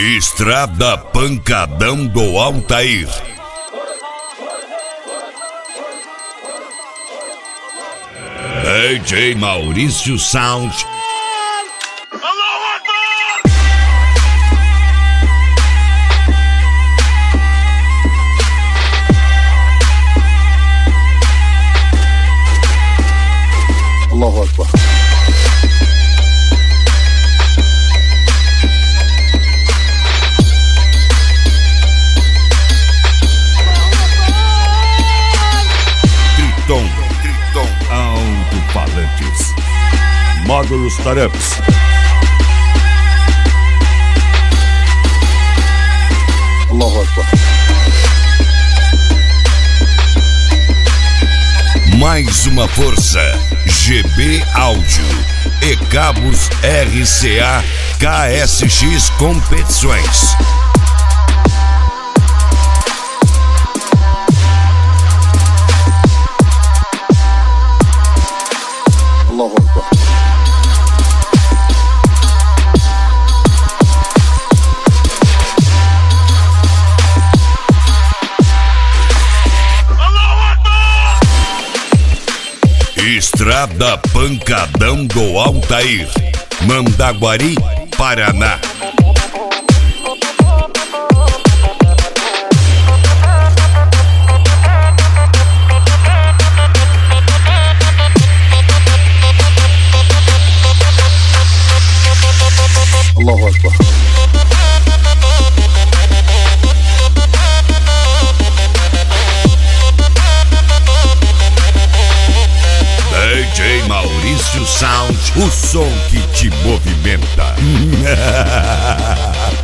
Estrada Pancadão do Altair. DJ Maurício Sound. Allahu Akbar. Triton Alto-Falantes. Módulos Taramps. Allahu Akbar. Mais uma força. GB Áudio e cabos RCA KSX Competições. Allahu Akbar. Estrada Pancadão do Altair, Mandaguari, Paraná. Allahu Akbar. DJ Maurício Sound, o som que te movimenta.